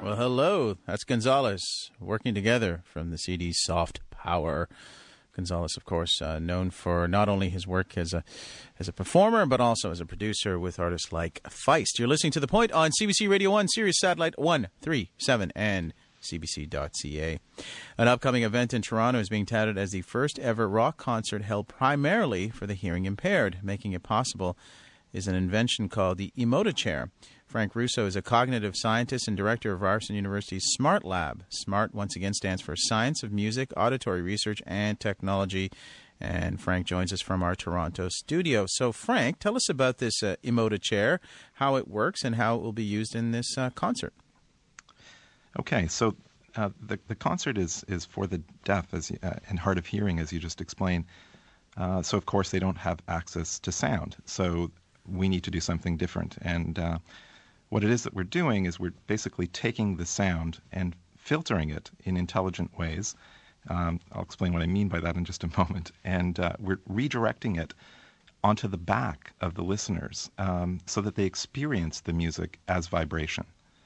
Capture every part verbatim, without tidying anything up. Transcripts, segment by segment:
Well, hello. That's Gonzalez working together from the C D Soft Power. Gonzalez, of course, uh, known for not only his work as a as a performer, but also as a producer with artists like Feist. You're listening to The Point on C B C Radio one, Sirius Satellite one thirty-seven, and C B C dot C A. An upcoming event in Toronto is being touted as the first ever rock concert held primarily for the hearing impaired. Making it possible is an invention called the Emoda Chair. Frank Russo is a cognitive scientist and director of Ryerson University's SMART Lab. SMART, once again, stands for Science of Music, Auditory Research, and Technology. And Frank joins us from our Toronto studio. So, Frank, tell us about this uh, Emoda Chair, how it works, and how it will be used in this uh, concert. Okay, so uh, the, the concert is, is for the deaf as, uh, and hard of hearing, as you just explained. Uh, so, of course, they don't have access to sound. So we need to do something different. And uh, what it is that we're doing is we're basically taking the sound and filtering it in intelligent ways. Um, I'll explain what I mean by that in just a moment. And uh, we're redirecting it onto the back of the listeners um, so that they experience the music as vibration.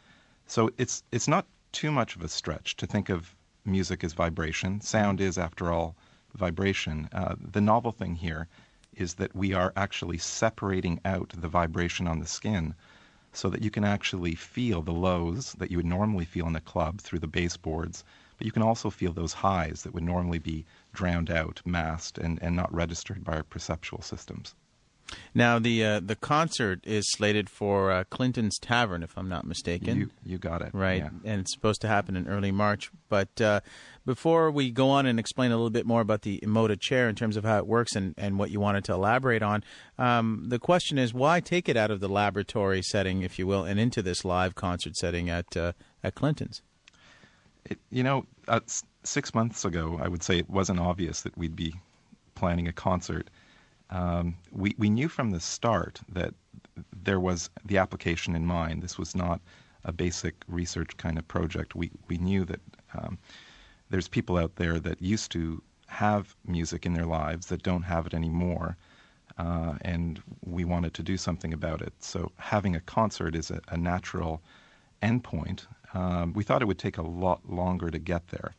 So it's it's not too much of a stretch to think of music as vibration. Sound is, after all, vibration. Uh, the novel thing here is that we are actually separating out the vibration on the skin so that you can actually feel the lows that you would normally feel in a club through the baseboards, but you can also feel those highs that would normally be drowned out, masked, and, and not registered by our perceptual systems. Now, the uh, the concert is slated for uh, Clinton's Tavern, if I'm not mistaken. You, you got it. Right, yeah. And it's supposed to happen in early March. But uh, before we go on and explain a little bit more about the Emoda Chair in terms of how it works and, and what you wanted to elaborate on, um, the question is, why take it out of the laboratory setting, if you will, and into this live concert setting at, uh, at Clinton's? It, you know, uh, s- six months ago, I would say it wasn't obvious that we'd be planning a concert. Um, we, we knew from the start that there was the application in mind. This was not a basic research kind of project. We, we knew that um, there's people out there that used to have music in their lives that don't have it anymore, uh, and we wanted to do something about it. So having a concert is a, a natural endpoint. Um, we thought it would take a lot longer to get there.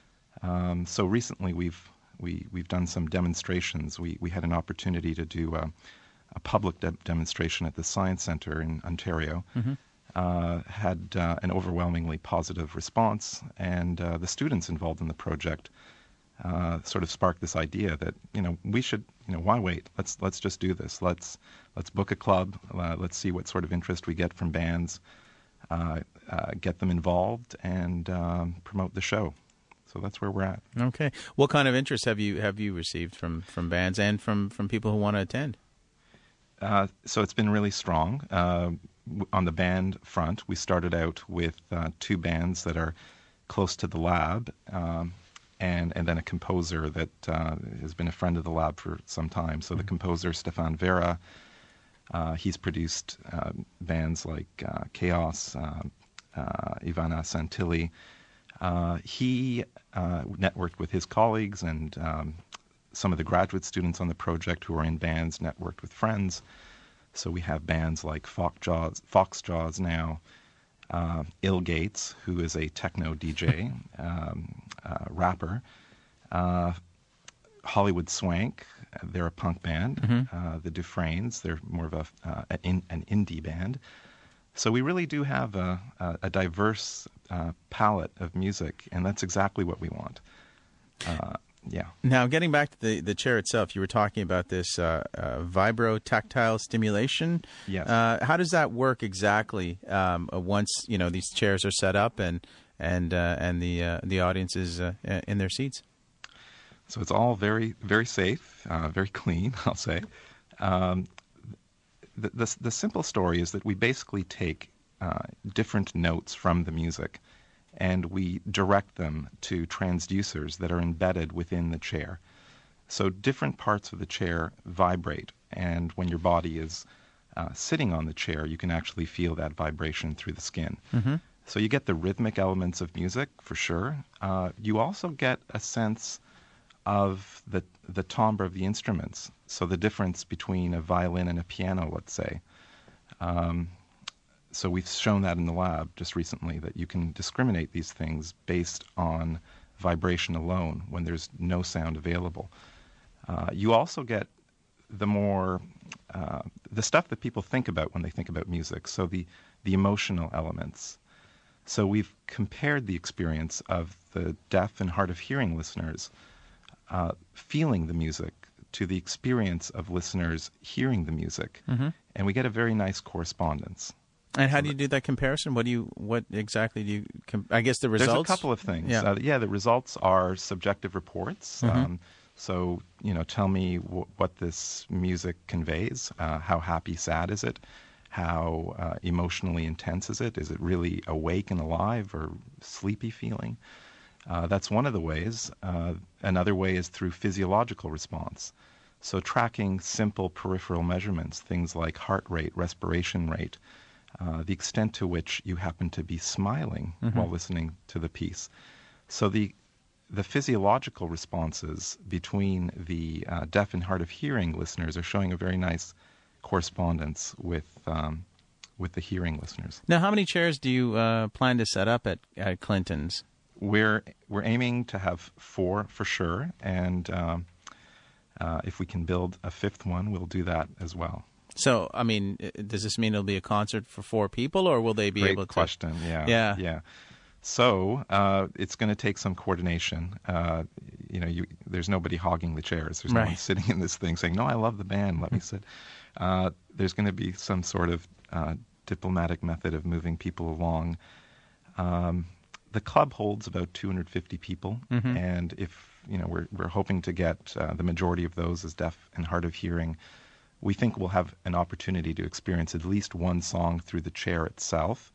Um, so recently we've We, we've done some demonstrations. We, we had an opportunity to do a, a public de- demonstration at the Science Centre in Ontario. Mm-hmm. Uh, had uh, an overwhelmingly positive response, and uh, the students involved in the project uh, sort of sparked this idea that, you know, we should, you know, why wait? Let's let's just do this. Let's let's book a club. Uh, let's see what sort of interest we get from bands, uh, uh, get them involved, and um, promote the show. So that's where we're at. Okay. What kind of interest have you have you received from, from bands and from, from people who want to attend? Uh, so it's been really strong. Uh, on the band front, we started out with uh, two bands that are close to the lab, um, and, and then a composer that uh, has been a friend of the lab for some time. So mm-hmm. the composer, Stefan Vera, uh, he's produced uh, bands like uh, Chaos, uh, uh, Ivana Santilli. Uh, he uh, networked with his colleagues and um, some of the graduate students on the project who are in bands, networked with friends. So we have bands like Foxjaws, Foxjaws now, uh, Ill Gates, who is a techno D J, um, uh, rapper, uh, Hollywood Swank, they're a punk band, mm-hmm. uh, the Dufresnes, they're more of a, uh, an, an indie band. So we really do have a, a, a diverse uh, palette of music, and that's exactly what we want. Uh, yeah. Now, getting back to the, the chair itself, you were talking about this uh, uh, vibro-tactile stimulation. Yes. Uh, how does that work exactly um, uh, once, you know, these chairs are set up and and uh, and the uh, the audience is uh, in their seats? So it's all very very safe, uh, very clean, I'll say. Um, The, the, the simple story is that we basically take uh, different notes from the music and we direct them to transducers that are embedded within the chair. So different parts of the chair vibrate, and when your body is uh, sitting on the chair, you can actually feel that vibration through the skin. Mm-hmm. So you get the rhythmic elements of music, for sure. Uh, you also get a sense of the the timbre of the instruments. So the difference between a violin and a piano, let's say. Um, so we've shown that in the lab just recently, that you can discriminate these things based on vibration alone when there's no sound available. Uh, you also get the more, uh, the stuff that people think about when they think about music, so the, the emotional elements. So we've compared the experience of the deaf and hard of hearing listeners uh, feeling the music to the experience of listeners hearing the music, mm-hmm. and we get a very nice correspondence. And how do you do that comparison? What do you, what exactly do you, com- I guess the results? There's a couple of things. Yeah, uh, yeah the results are subjective reports. Mm-hmm. Um, so, you know, tell me w- what this music conveys. Uh, how happy, sad is it? How uh, emotionally intense is it? Is it really awake and alive or sleepy feeling? Uh, that's one of the ways. Uh, another way is through physiological response. So tracking simple peripheral measurements, things like heart rate, respiration rate, uh, the extent to which you happen to be smiling mm-hmm. while listening to the piece. So the the physiological responses between the uh, deaf and hard of hearing listeners are showing a very nice correspondence with um, with the hearing listeners. Now, how many chairs do you uh, plan to set up at, at Clinton's? We're we're aiming to have four for sure, and um, uh, if we can build a fifth one, we'll do that as well. So, I mean, does this mean it'll be a concert for four people, or will they be Great able to? Great question. Yeah. Yeah. Yeah. So uh, it's going to take some coordination. Uh, you know, you, there's nobody hogging the chairs. There's no right. one sitting in this thing saying, "No, I love the band. Let me sit." Uh, there's going to be some sort of uh, diplomatic method of moving people along. Um, the club holds about two hundred fifty people, mm-hmm. and if you know, we're we're hoping to get uh, the majority of those as deaf and hard of hearing. We think we'll have an opportunity to experience at least one song through the chair itself.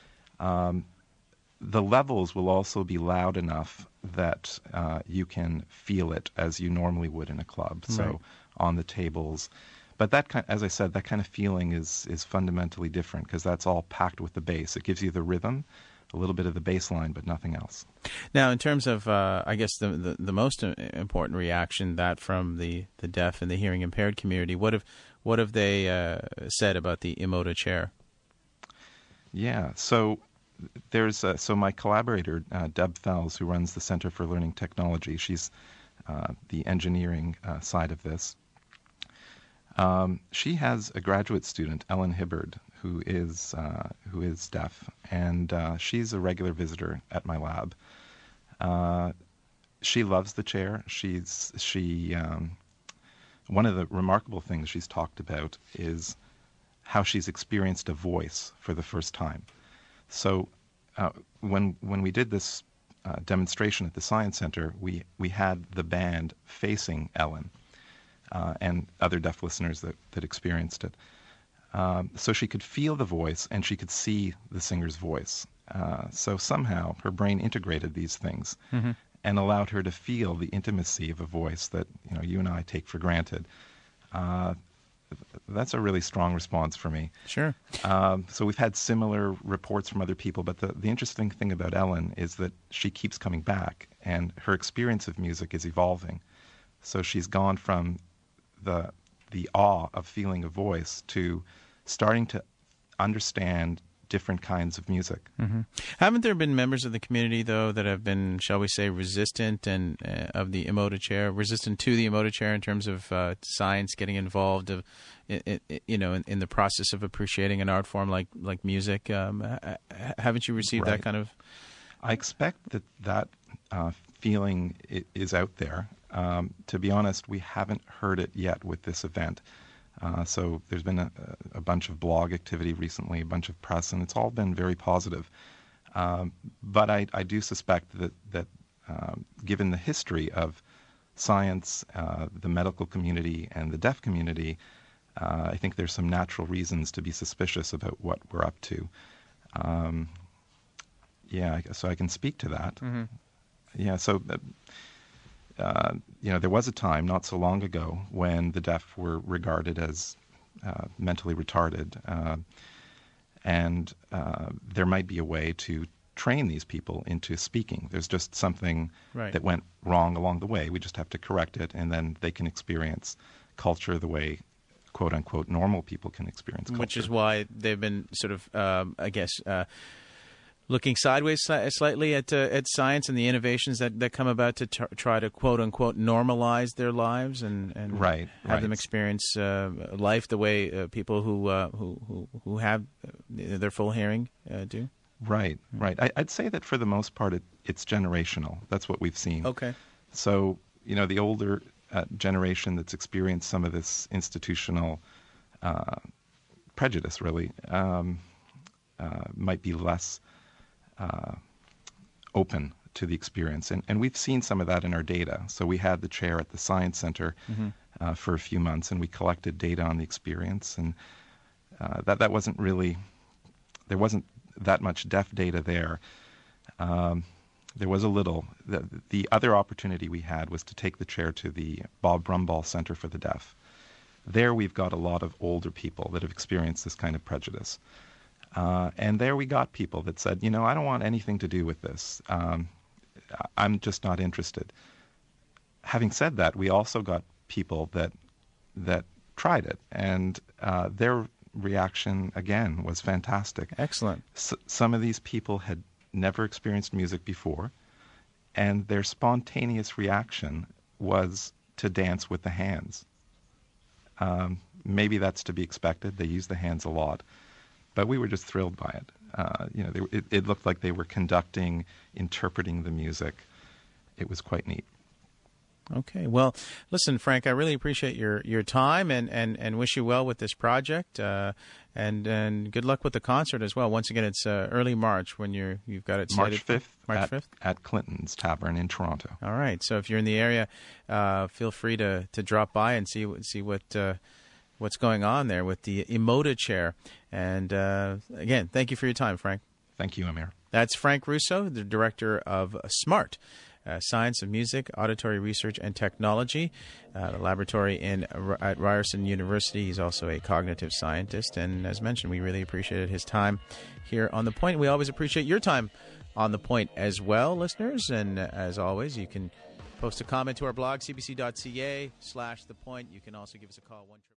Um, the levels will also be loud enough that uh, you can feel it as you normally would in a club. So right. on the tables. But that kind, as I said, that kind of feeling is is fundamentally different because that's all packed with the bass. It gives you the rhythm, a little bit of the bass line, but nothing else. Now, in terms of, uh, I guess, the, the the most important reaction, that from the, the deaf and the hearing impaired community, what have what have they uh, said about the Emoda chair? Yeah, so there's uh, so my collaborator uh, Deb Fells, who runs the Center for Learning Technology. She's uh, the engineering uh, side of this. Um, she has a graduate student, Ellen Hibbard, who is uh, who is deaf, and uh, she's a regular visitor at my lab. Uh, she loves the chair. She's she um, one of the remarkable things she's talked about is how she's experienced a voice for the first time. So uh, when when we did this uh, demonstration at the Science Center, we we had the band facing Ellen. Uh, and other deaf listeners that, that experienced it. Um, so she could feel the voice and she could see the singer's voice. Uh, so somehow her brain integrated these things mm-hmm. and allowed her to feel the intimacy of a voice that you know you and I take for granted. Uh, that's a really strong response for me. Sure. Um, so we've had similar reports from other people, but the, the interesting thing about Ellen is that she keeps coming back and her experience of music is evolving. So she's gone from the the awe of feeling a voice to starting to understand different kinds of music. Mm-hmm. Haven't there been members of the community, though, that have been, shall we say, resistant and uh, of the Emoda chair, resistant to the Emoda chair in terms of uh, science getting involved, of, in, in, you know, in, in the process of appreciating an art form like like music? Um, ha- haven't you received right. that kind of? I expect that that uh, feeling is out there. Um, to be honest, we haven't heard it yet with this event. Uh, so there's been a, a bunch of blog activity recently, a bunch of press, and it's all been very positive. Um, but I, I do suspect that, that um, given the history of science, uh, the medical community, and the deaf community, uh, I think there's some natural reasons to be suspicious about what we're up to. Um, yeah, so I can speak to that. Mm-hmm. Yeah, so... Uh, Uh, you know, there was a time not so long ago when the deaf were regarded as uh, mentally retarded, uh, and uh, there might be a way to train these people into speaking. There's just something right. that went wrong along the way. We just have to correct it, and then they can experience culture the way quote-unquote normal people can experience culture. Which is why they've been sort of, um, I guess, uh, looking sideways si- slightly at uh, at science and the innovations that, that come about to t- try to quote-unquote normalize their lives and, and right, have right. them experience uh, life the way uh, people who, uh, who who who have their full hearing uh, do. Right, right. I, I'd say that for the most part, it, it's generational. That's what we've seen. Okay. So, you know, the older uh, generation that's experienced some of this institutional uh, prejudice, really, um, uh, might be less uh, open to the experience. And, and we've seen some of that in our data. So we had the chair at the Science Center mm-hmm. uh, for a few months, and we collected data on the experience. And uh, that, that wasn't really, there wasn't that much deaf data there. Um, there was a little. The, the other opportunity we had was to take the chair to the Bob Brumball Center for the Deaf. There we've got a lot of older people that have experienced this kind of prejudice. Uh, and there we got people that said, you know, I don't want anything to do with this. Um, I'm just not interested. Having said that, we also got people that that tried it, and uh, their reaction, again, was fantastic. Excellent. S- some of these people had never experienced music before, and their spontaneous reaction was to dance with the hands. Um, maybe that's to be expected. They use the hands a lot. But we were just thrilled by it. Uh, you know, they, it, it looked like they were conducting, interpreting the music. It was quite neat. Okay. Well, listen, Frank, I really appreciate your, your time and, and, and wish you well with this project. Uh, and and good luck with the concert as well. Once again, it's uh, early March when you're you've got it slated. March fifth. March fifth at Clinton's Tavern in Toronto. All right. So if you're in the area, uh, feel free to, to drop by and see see what. Uh, what's going on there with the Emoda chair. And uh, again, thank you for your time, Frank. Thank you, Amir. That's Frank Russo, the director of SMART, uh, Science of Music, Auditory Research and Technology, uh, the laboratory in at Ryerson University. He's also a cognitive scientist. And as mentioned, we really appreciated his time here on The Point. We always appreciate your time on The Point as well, listeners. And uh, as always, you can post a comment to our blog, c b c dot c a slash The Point. You can also give us a call. one